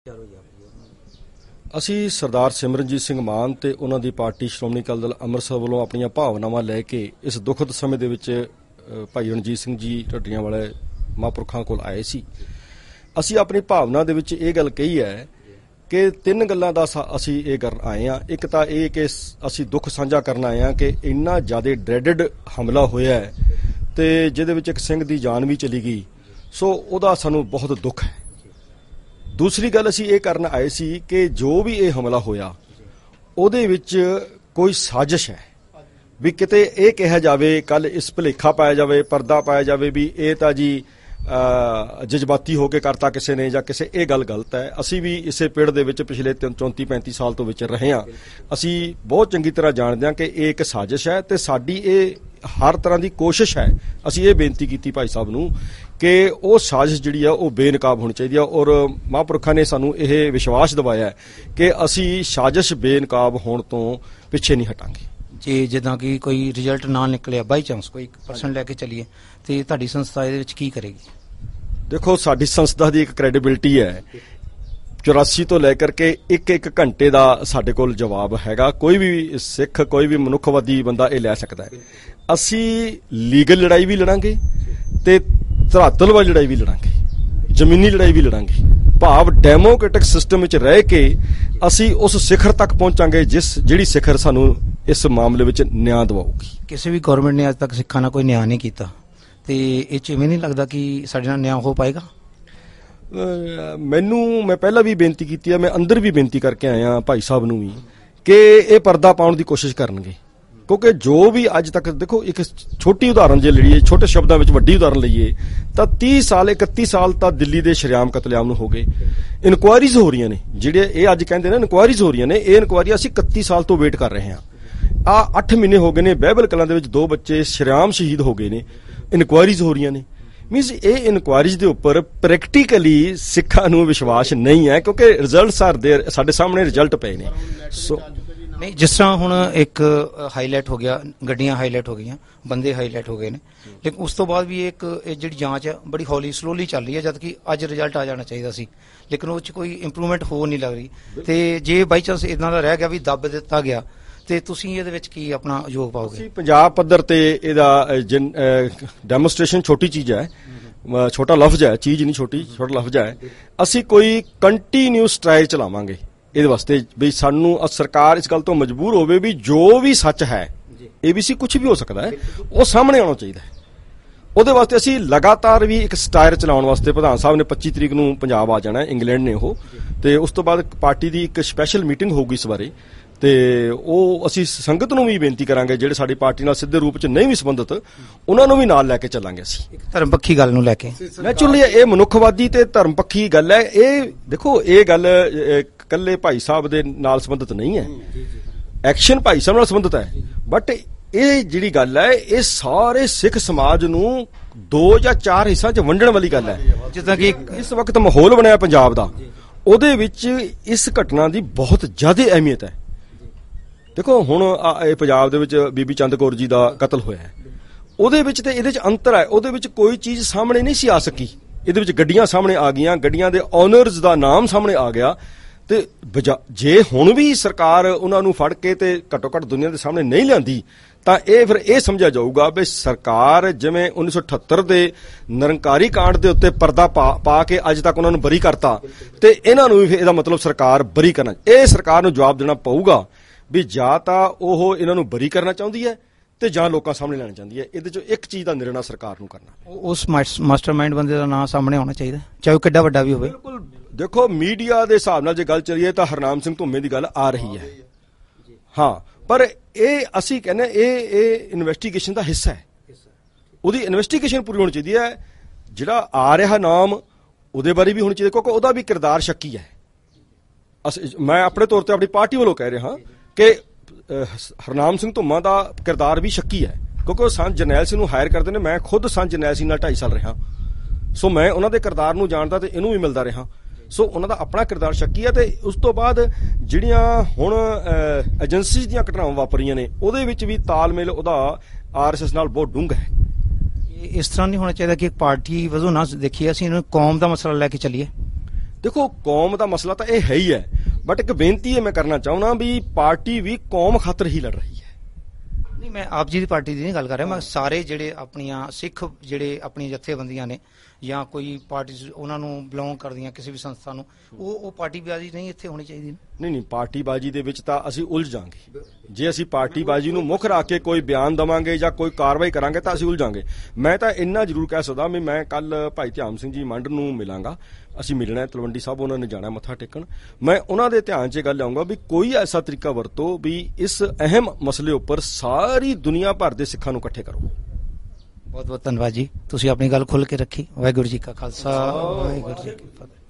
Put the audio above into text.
ਅਸੀਂ ਸਰਦਾਰ ਸਿਮਰਨਜੀਤ ਸਿੰਘ ਮਾਨ ਤੇ ਉਹਨਾਂ ਦੀ ਪਾਰਟੀ ਸ਼੍ਰੋਮਣੀ ਅਕਾਲੀ ਦਲ ਅੰਮ੍ਰਿਤਸਰ ਵੱਲੋਂ ਆਪਣੀਆਂ ਭਾਵਨਾਵਾਂ ਲੈ ਕੇ ਇਸ ਦੁਖਦ ਸਮੇਂ ਦੇ ਵਿੱਚ ਭਾਈ ਰਣਜੀਤ ਸਿੰਘ ਜੀ ਢੱਡੀਆਂ ਵਾਲੇ ਮਹਾਂਪੁਰਖਾਂ ਕੋਲ ਆਏ ਸੀ। ਅਸੀਂ ਆਪਣੀ ਭਾਵਨਾ ਦੇ ਵਿੱਚ ਇਹ ਗੱਲ ਕਹੀ ਹੈ ਕਿ ਤਿੰਨ ਗੱਲਾਂ ਦਾ ਅਸੀਂ ਇਹ ਕਰਨ ਆਏ ਹਾਂ। ਇੱਕ ਤਾਂ ਇਹ ਕਿ ਅਸੀਂ ਦੁੱਖ ਸਾਂਝਾ ਕਰਨ ਆਏ ਹਾਂ ਕਿ ਇੰਨਾ ਜ਼ਿਆਦਾ ਡਰੈਡਡ ਹਮਲਾ ਹੋਇਆ ਹੈ ਤੇ ਜਿਹਦੇ ਵਿੱਚ ਇੱਕ ਸਿੰਘ ਦੀ ਜਾਨ ਵੀ ਚਲੀ ਗਈ, ਸੋ ਉਹਦਾ ਸਾਨੂੰ ਬਹੁਤ ਦੁੱਖ ਹੈ। ਦੂਸਰੀ ਗੱਲ ਅਸੀਂ ਇਹ ਕਰਨ ਆਏ ਸੀ ਕਿ ਜੋ ਵੀ ਇਹ ਹਮਲਾ ਹੋਇਆ ਉਹਦੇ ਵਿੱਚ ਕੋਈ ਸਾਜ਼ਿਸ਼ ਹੈ, ਵੀ ਕਿਤੇ ਇਹ ਕਿਹਾ ਜਾਵੇ, ਕੱਲ ਇਸ ਭੁਲੇਖਾ ਪਾਇਆ ਜਾਵੇ, ਪਰਦਾ ਪਾਇਆ ਜਾਵੇ ਵੀ ਇਹ ਤਾਂ ਜੀ ਜਜ਼ਬਾਤੀ ਹੋ ਕੇ ਕਰਤਾ ਕਿਸੇ ਨੇ ਜਾਂ ਕਿਸੇ, ਇਹ ਗੱਲ ਗਲਤ ਹੈ। ਅਸੀਂ ਵੀ ਇਸੇ ਪਿੰਡ ਦੇ ਵਿੱਚ ਪਿਛਲੇ 34-35 ਸਾਲ ਤੋਂ ਵਿਚਰ ਰਹੇ ਹਾਂ। ਅਸੀਂ ਬਹੁਤ ਚੰਗੀ ਤਰ੍ਹਾਂ ਜਾਣਦੇ ਹਾਂ ਕਿ ਇਹ ਇੱਕ ਸਾਜ਼ਿਸ਼ ਹੈ ਤੇ ਸਾਡੀ ਇਹ ਹਰ ਤਰ੍ਹਾਂ ਦੀ ਕੋਸ਼ਿਸ਼ ਹੈ। ਅਸੀਂ ਇਹ ਬੇਨਤੀ ਕੀਤੀ ਭਾਈ ਸਾਹਿਬ ਨੂੰ ਕਿ ਉਹ ਸਾਜ਼ਿਸ਼ ਜਿਹੜੀ ਆ ਉਹ ਬੇਨਕਾਬ ਹੋਣੀ ਚਾਹੀਦੀ ਆ, ਔਰ ਮਹਾਂਪੁਰਖਾਂ ਨੇ ਸਾਨੂੰ ਇਹ ਵਿਸ਼ਵਾਸ ਦਿਵਾਇਆ ਕਿ ਅਸੀਂ ਸਾਜ਼ਿਸ਼ ਬੇਨਕਾਬ ਹੋਣ ਤੋਂ ਪਿੱਛੇ ਨਹੀਂ ਹਟਾਂਗੇ। ਜੇ ਜਿੱਦਾਂ ਕਿ ਕੋਈ ਰਿਜ਼ਲਟ ਨਾ ਨਿਕਲਿਆ, ਬਾਈ ਚਾਂਸ ਕੋਈ ਪਰਸਨ ਲੈ ਕੇ ਚੱਲੀਏ, ਤੇ ਤੁਹਾਡੀ ਸੰਸਥਾ ਇਹਦੇ ਵਿੱਚ ਕੀ ਕਰੇਗੀ? ਦੇਖੋ, ਸਾਡੀ ਸੰਸਥਾ ਦੀ ਇੱਕ ਕ੍ਰੈਡੀਬਿਲਿਟੀ ਹੈ। 84 ਤੋਂ ਲੈ ਕਰਕੇ ਇੱਕ ਘੰਟੇ ਦਾ ਸਾਡੇ ਕੋਲ ਜਵਾਬ ਹੈਗਾ। ਕੋਈ ਵੀ ਸਿੱਖ, ਕੋਈ ਵੀ ਮਨੁੱਖਵਾਦੀ ਬੰਦਾ ਇਹ ਲੈ ਸਕਦਾ ਹੈ। ਅਸੀਂ ਲੀਗਲ ਲੜਾਈ ਵੀ ਲੜਾਂਗੇ ਤੇ ਧਰਾਤਲ ਵਾਲੀ ਲੜਾਈ ਵੀ ਲੜਾਂਗੇ, ਜ਼ਮੀਨੀ ਲੜਾਈ ਵੀ ਲੜਾਂਗੇ। ਭਾਵ ਡੈਮੋਕ੍ਰੈਟਿਕ ਸਿਸਟਮ ਵਿੱਚ ਰਹਿ ਕੇ ਅਸੀਂ ਉਸ ਸਿਖਰ ਤੱਕ ਪਹੁੰਚਾਂਗੇ ਜਿਹੜੀ ਸਿਖਰ ਸਾਨੂੰ ਇਸ ਮਾਮਲੇ ਵਿੱਚ ਨਿਆਂ ਦਿਵਾਊਗੀ। ਕਿਸੇ ਵੀ ਗਵਰਨਮੈਂਟ ਨੇ ਅੱਜ ਤੱਕ ਸਿੱਖਾਂ ਨਾਲ ਕੋਈ ਨਿਆਂ ਨਹੀਂ ਕੀਤਾ, ਤੇ ਇਹ 'ਚ ਇਵੇਂ ਨਹੀਂ ਲੱਗਦਾ ਕਿ ਸਾਡੇ ਨਾਲ ਨਿਆਂ ਹੋ ਪਾਏਗਾ? ਮੈਂ ਪਹਿਲਾਂ ਵੀ ਬੇਨਤੀ ਕੀਤੀ ਹੈ, ਮੈਂ ਅੰਦਰ ਵੀ ਬੇਨਤੀ ਕਰਕੇ ਆਇਆ ਭਾਈ ਸਾਹਿਬ ਨੂੰ ਵੀ ਕਿ ਇਹ ਪਰਦਾ ਪਾਉਣ ਦੀ ਕੋਸ਼ਿਸ਼ ਕਰਨਗੇ, ਕਿਉਂਕਿ ਜੋ ਵੀ ਅੱਜ ਤੱਕ, ਦੇਖੋ ਇੱਕ ਛੋਟੀ ਉਦਾਹਰਨ ਜੇ ਲਈਏ, ਛੋਟੇ ਸ਼ਬਦਾਂ ਵਿੱਚ ਵੱਡੀ ਉਦਾਹਰਨ ਲਈਏ ਤਾਂ 31 ਸਾਲ ਤਾਂ ਦਿੱਲੀ ਦੇ ਸ਼ਰੇਆਮ ਕਤਲੇਆਮ ਨੂੰ ਹੋ ਗਏ। ਇਨਕੁਆਇਰੀਜ਼ ਹੋ ਰਹੀਆਂ ਨੇ, ਜਿਹੜੇ ਇਹ ਅੱਜ ਕਹਿੰਦੇ ਨੇ ਇਨਕੁਆਇਰੀਜ਼ ਹੋ ਰਹੀਆਂ ਨੇ, ਇਹ ਇਨਕੁਆਇਰੀ ਅਸੀਂ 31 ਸਾਲ ਤੋਂ ਵੇਟ ਕਰ ਰਹੇ ਹਾਂ। 8 ਮਹੀਨੇ ਹੋ ਗਏ ਨੇ, ਬਹਿਬਲ ਕਲਾਂ ਦੇ ਵਿੱਚ 2 ਬੱਚੇ ਸ਼ਰੇਆਮ ਸ਼ਹੀਦ ਹੋ ਗਏ ਨੇ, ਇਨਕੁਆਇਰੀਜ਼ ਹੋ ਰਹੀਆਂ ਨੇ। ਮੀਨਸ ਇਹ ਇਨਕੁਆਇਰੀਜ਼ ਦੇ ਉੱਪਰ ਪ੍ਰੈਕਟੀਕਲੀ ਸਿੱਖਾਂ ਨੂੰ ਵਿਸ਼ਵਾਸ ਨਹੀਂ ਹੈ, ਕਿਉਂਕਿ ਰਿਜ਼ਲਟਸ ਆਰ ਦੇਅਰ, ਸਾਡੇ ਸਾਹਮਣੇ ਰਿਜ਼ਲਟ ਪਏ ਨੇ। ਸੋ ਨਹੀਂ, ਜਿਸ ਤਰ੍ਹਾਂ ਹੁਣ ਇੱਕ ਹਾਈਲਾਈਟ ਹੋ ਗਿਆ, ਗੱਡੀਆਂ ਹਾਈਲਾਈਟ ਹੋ ਗਈਆਂ, ਬੰਦੇ ਹਾਈਲਾਈਟ ਹੋ ਗਏ ਨੇ, ਲੇਕਿਨ ਉਸ ਤੋਂ ਬਾਅਦ ਵੀ ਇਹ ਜਿਹੜੀ ਜਾਂਚ ਹੈ ਬੜੀ ਹੌਲੀ ਸਲੋਲੀ ਚੱਲ ਰਹੀ ਹੈ, ਜਦ ਕਿ ਅੱਜ ਰਿਜ਼ਲਟ ਆ ਜਾਣਾ ਚਾਹੀਦਾ ਸੀ, ਲੇਕਿਨ ਉਹ 'ਚ ਕੋਈ ਇੰਪਰੂਵਮੈਂਟ ਹੋ ਨਹੀਂ ਲੱਗ ਰਹੀ। ਤੇ ਜੇ ਬਾਈ ਚਾਂਸ ਇਦਾਂ ਦਾ ਰਹਿ ਗਿਆ ਵੀ ਦੱਬ ਦਿੱਤਾ ਗਿਆ, ਤੇ ਤੁਸੀਂ ਇਹਦੇ ਵਿੱਚ ਕੀ ਆਪਣਾ ਯੋਗ ਪਾਓਗੇ? ਅਸੀਂ ਪੰਜਾਬ ਪੱਧਰ ਤੇ ਇਹਦਾ ਡੈਮੋਸਟ੍ਰੇਸ਼ਨ, ਛੋਟੀ ਚੀਜ਼ ਹੈ, ਛੋਟਾ ਲਫ਼ਜ਼ ਹੈ, ਚੀਜ਼ ਨਹੀਂ ਛੋਟੀ, ਛੋਟਾ ਲਫ਼ਜ਼ ਹੈ। ਅਸੀਂ ਕੋਈ ਕੰਟੀਨਿਊਸ ਟਰਾਇਲ ਚਲਾਵਾਂਗੇ ਇਹਦੇ ਵਾਸਤੇ ਵੀ ਸਾਨੂੰ ਸਰਕਾਰ ਇਸ ਗੱਲ ਤੋਂ ਮਜਬੂਰ ਹੋਵੇ ਵੀ ਜੋ ਵੀ ਸੱਚ ਹੈ, ABC ਕੁਝ ਵੀ ਹੋ ਸਕਦਾ ਹੈ, ਉਹ ਸਾਹਮਣੇ ਆਉਣਾ ਚਾਹੀਦਾ ਹੈ। ਉਹਦੇ ਵਾਸਤੇ ਅਸੀਂ ਲਗਾਤਾਰ ਵੀ ਇੱਕ ਸਟਾਇਰ ਚਲਾਉਣ ਵਾਸਤੇ ਪ੍ਰਧਾਨ ਸਾਹਿਬ ਨੇ 25 ਤਰੀਕ ਨੂੰ ਪੰਜਾਬ ਆ ਜਾਣਾ, ਇੰਗਲੈਂਡ ਨੇ ਉਹ, ਤੇ ਉਸ ਤੋਂ ਬਾਅਦ ਪਾਰਟੀ ਦੀ ਇੱਕ ਸਪੈਸ਼ਲ ਮੀਟਿੰਗ ਹੋਊਗੀ ਇਸ ਬਾਰੇ, ਤੇ ਉਹ ਅਸੀਂ ਸੰਗਤ ਨੂੰ ਵੀ ਬੇਨਤੀ ਕਰਾਂਗੇ ਜਿਹੜੇ ਸਾਡੀ ਪਾਰਟੀ ਨਾਲ ਸਿੱਧੇ ਰੂਪ 'ਚ ਨਹੀਂ ਵੀ ਸੰਬੰਧਿਤ, ਉਹਨਾਂ ਨੂੰ ਵੀ ਨਾਲ ਲੈ ਕੇ ਚੱਲਾਂਗੇ। ਅਸੀਂ ਧਰਮ ਪੱਖੀ ਗੱਲ ਨੂੰ ਲੈ ਕੇ, ਨੈਚੁਰਲੀ ਇਹ ਮਨੁੱਖਵਾਦੀ ਤੇ ਧਰਮ ਪੱਖੀ ਗੱਲ ਹੈ। ਇਹ ਦੇਖੋ, ਇਹ ਗੱਲ ਇਕੱਲੇ ਭਾਈ ਸਾਹਿਬ ਦੇ ਨਾਲ ਸੰਬੰਧਿਤ ਨਹੀਂ ਹੈ, ਐਕਸ਼ਨ ਭਾਈ ਸਾਹਿਬ ਨਾਲ ਸੰਬੰਧਿਤ ਹੈ, ਬਟ ਇਹ ਜਿਹੜੀ ਗੱਲ ਹੈ ਇਹ ਸਾਰੇ ਸਿੱਖ ਸਮਾਜ ਨੂੰ 2 ਜਾਂ 4 ਹਿੱਸਿਆਂ 'ਚ ਵੰਡਣ ਵਾਲੀ ਗੱਲ ਹੈ। ਜਿੱਦਾਂ ਕਿ ਇਸ ਵਕਤ ਮਾਹੌਲ ਬਣਿਆ ਪੰਜਾਬ ਦਾ, ਉਹਦੇ ਵਿੱਚ ਇਸ ਘਟਨਾ ਦੀ ਬਹੁਤ ਜ਼ਿਆਦਾ ਅਹਿਮੀਅਤ ਹੈ। ਦੇਖੋ, ਹੁਣ ਇਹ ਪੰਜਾਬ ਦੇ ਵਿੱਚ ਬੀਬੀ ਚੰਦ ਕੌਰ ਜੀ ਦਾ ਕਤਲ ਹੋਇਆ ਹੈ, ਉਹਦੇ ਵਿੱਚ ਤੇ ਇਹਦੇ 'ਚ ਅੰਤਰ ਹੈ। ਉਹਦੇ ਵਿੱਚ ਕੋਈ ਚੀਜ਼ ਸਾਹਮਣੇ ਨਹੀਂ ਸੀ ਆ ਸਕੀ, ਇਹਦੇ ਵਿੱਚ ਗੱਡੀਆਂ ਸਾਹਮਣੇ ਆ ਗਈਆਂ, ਗੱਡੀਆਂ ਦੇ ਓਨਰਸ ਦਾ ਨਾਮ ਸਾਹਮਣੇ ਆ ਗਿਆ, ਤੇ ਜੇ ਹੁਣ ਵੀ ਸਰਕਾਰ ਉਹਨਾਂ ਨੂੰ ਫੜ ਕੇ ਤੇ ਘੱਟੋ ਘੱਟ ਦੁਨੀਆ ਦੇ ਸਾਹਮਣੇ ਨਹੀਂ ਲਿਆਂਦੀ ਤਾਂ ਇਹ ਫਿਰ ਇਹ ਸਮਝਿਆ ਜਾਊਗਾ ਵੀ ਸਰਕਾਰ ਜਿਵੇਂ 1978 ਦੇ ਨਿਰੰਕਾਰੀ ਕਾਂਡ ਦੇ ਉੱਤੇ ਪਰਦਾ ਪਾ ਕੇ ਅੱਜ ਤੱਕ ਉਹਨਾਂ ਨੂੰ ਬਰੀ ਕਰਤਾ, ਤੇ ਇਹਨਾਂ ਨੂੰ ਵੀ ਇਹਦਾ ਮਤਲਬ ਸਰਕਾਰ ਬਰੀ ਕਰਨਾ, ਇਹ ਸਰਕਾਰ ਨੂੰ ਜਵਾਬ ਦੇਣਾ ਪਊਗਾ ਵੀ ਜਾਂ ਤਾਂ ਉਹ ਇਹਨਾਂ ਨੂੰ ਬਰੀ ਕਰਨਾ ਚਾਹੁੰਦੀ ਹੈ ਤੇ ਜਾਂ ਲੋਕਾਂ ਸਾਹਮਣੇ ਲੈਣਾ ਚਾਹੁੰਦੀ ਹੈ। ਇਹਦੇ 'ਚੋਂ ਇੱਕ ਚੀਜ਼ ਦਾ ਨਿਰਣਾ ਸਰਕਾਰ ਨੂੰ ਕਰਨਾ। ਉਸ ਮਾਸਟਰਮਾਈਂਡ ਬੰਦੇ ਦਾ ਨਾਂ ਸਾਹਮਣੇ ਆਉਣਾ ਚਾਹੀਦਾ, ਚਾਹੇ ਉਹ ਕਿੱਡਾ ਵੱਡਾ ਵੀ ਹੋਵੇ। ਬਿਲਕੁਲ। ਦੇਖੋ, ਮੀਡੀਆ ਦੇ ਹਿਸਾਬ ਨਾਲ ਜੇ ਗੱਲ ਚੱਲੀਏ ਤਾਂ ਹਰਨਾਮ ਸਿੰਘ ਧੁੰਮੇ ਦੀ ਗੱਲ ਆ ਰਹੀ ਹੈ, ਹਾਂ, ਪਰ ਇਹ ਅਸੀਂ ਕਹਿੰਦੇ ਇਹ ਇਨਵੈਸਟੀਗੇਸ਼ਨ ਦਾ ਹਿੱਸਾ ਹੈ, ਉਹਦੀ ਇਨਵੈਸਟੀਗੇਸ਼ਨ ਪੂਰੀ ਹੋਣੀ ਚਾਹੀਦੀ ਹੈ। ਜਿਹੜਾ ਆ ਰਿਹਾ ਨਾਮ, ਉਹਦੇ ਬਾਰੇ ਵੀ ਹੋਣੀ ਚਾਹੀਦੀ, ਕਿਉਂਕਿ ਉਹਦਾ ਵੀ ਕਿਰਦਾਰ ਸ਼ੱਕੀ ਹੈ। ਮੈਂ ਆਪਣੇ ਤੌਰ ਤੇ ਆਪਣੀ ਪਾਰਟੀ ਵੱਲੋਂ ਕਹਿ ਰਿਹਾ ਕਿ ਹਰਨਾਮ ਸਿੰਘ ਧੁੰਮਾ ਦਾ ਕਿਰਦਾਰ ਵੀ ਸ਼ੱਕੀ ਹੈ, ਕਿਉਂਕਿ ਉਹ ਸੰਤ ਜਰਨੈਲ ਸਿੰਘ ਨੂੰ ਹਾਇਰ ਕਰਦੇ ਨੇ। ਮੈਂ ਖੁਦ ਸੰਤ ਜਰਨੈਲ ਸਿੰਘ ਨਾਲ 2.5 ਸਾਲ ਰਿਹਾ, ਸੋ ਮੈਂ ਉਹਨਾਂ ਦੇ ਕਿਰਦਾਰ ਨੂੰ ਜਾਣਦਾ ਤੇ ਇਹਨੂੰ ਵੀ ਮਿਲਦਾ ਰਿਹਾ, ਸੋ ਉਹਨਾਂ ਦਾ ਆਪਣਾ ਕਿਰਦਾਰ ਸ਼ੱਕੀ ਹੈ। ਤੇ ਉਸ ਤੋਂ ਬਾਅਦ ਜਿਹੜੀਆਂ ਹੁਣ ਏਜੰਸੀਜ਼ ਦੀਆਂ ਘਟਨਾਵਾਂ ਵਾਪਰੀਆਂ ਨੇ, ਉਹਦੇ ਵਿੱਚ ਵੀ ਤਾਲਮੇਲ ਉਹਦਾ RSS ਨਾਲ ਬਹੁਤ ਡੂੰਘਾ ਹੈ। ਇਸ ਤਰ੍ਹਾਂ ਨਹੀਂ ਹੋਣਾ ਚਾਹੀਦਾ ਕਿ ਇੱਕ ਪਾਰਟੀ ਵਜੋਂ ਨਾ ਦੇਖੀਏ, ਅਸੀਂ ਇਹਨੂੰ ਕੌਮ ਦਾ ਮਸਲਾ ਲੈ ਕੇ ਚੱਲੀਏ। ਦੇਖੋ ਕੌਮ ਦਾ ਮਸਲਾ ਤਾਂ ਇਹ ਹੈ ਹੀ ਹੈ, ਬਟ ਇੱਕ ਬੇਨਤੀ ਇਹ ਮੈਂ ਕਰਨਾ ਚਾਹੁੰਦਾ ਵੀ ਪਾਰਟੀ ਵੀ ਕੌਮ ਖਾਤਰ ਹੀ ਲੜ ਰਹੀ ਹੈ। ਨਹੀਂ, ਮੈਂ ਆਪ ਜੀ ਦੀ ਪਾਰਟੀ ਦੀ ਨਹੀਂ ਗੱਲ ਕਰ ਰਿਹਾ, ਮੈਂ ਸਾਰੇ ਜਿਹੜੇ ਆਪਣੀਆਂ ਸਿੱਖ ਜਿਹੜੇ ਆਪਣੀਆਂ ਜਥੇਬੰਦੀਆਂ ਨੇ ਜਾਂ ਕੋਈ ਪਾਰਟੀ ਉਹਨਾਂ ਨੂੰ ਬਿਲੋਂਗ ਕਰਦੀਆਂ ਕਿਸੇ ਵੀ ਸੰਸਥਾ ਨੂੰ, ਉਹ ਪਾਰਟੀਬਾਜ਼ੀ ਨਹੀਂ ਇੱਥੇ ਹੋਣੀ ਚਾਹੀਦੀ। ਨਹੀਂ, ਪਾਰਟੀਬਾਜ਼ੀ ਦੇ ਵਿੱਚ ਤਾਂ ਅਸੀਂ ਉਲਝ ਜਾਾਂਗੇ। ਜੇ ਅਸੀਂ ਪਾਰਟੀਬਾਜ਼ੀ ਨੂੰ ਮੁੱਖ ਰੱਖ ਕੇ ਕੋਈ ਬਿਆਨ ਦੇਵਾਂਗੇ ਜਾਂ ਕੋਈ ਕਾਰਵਾਈ ਕਰਾਂਗੇ ਤਾਂ ਅਸੀਂ ਉਲਝਾਂਗੇ। ਮੈਂ ਤਾਂ ਇੰਨਾ ਜ਼ਰੂਰ ਕਹਿ ਸਕਦਾ ਵੀ ਮੈਂ ਕੱਲ ਭਾਈ ਧਿਆਨ ਸਿੰਘ ਜੀ ਮੰਡ ਨੂੰ ਮਿਲਾਂਗਾ, ਅਸੀਂ ਮਿਲਣਾ ਤਲਵੰਡੀ ਸਾਹਿਬ, ਉਹਨਾਂ ਨੇ ਜਾਣਾ ਮੱਥਾ ਟੇਕਣ। ਮੈਂ ਉਹਨਾਂ ਦੇ ਧਿਆਨ 'ਚ ਗੱਲ ਆਊਂਗਾ ਵੀ ਕੋਈ ਐਸਾ ਤਰੀਕਾ ਵਰਤੋ ਵੀ ਇਸ ਅਹਿਮ ਮਸਲੇ ਉੱਪਰ ਸਾਰੀ ਦੁਨੀਆ ਭਰ ਦੇ ਸਿੱਖਾਂ ਨੂੰ ਇਕੱਠੇ ਕਰੋ। ਬਹੁਤ ਬਹੁਤ ਧੰਨਵਾਦ ਜੀ, ਤੁਸੀਂ ਆਪਣੀ ਗੱਲ ਖੁੱਲ੍ਹ ਕੇ ਰੱਖੀ। ਵਾਹਿਗੁਰੂ ਜੀ ਕਾ ਖਾਲਸਾ, ਵਾਹਿਗੁਰੂ ਜੀ ਕੀ ਫਤਿਹ।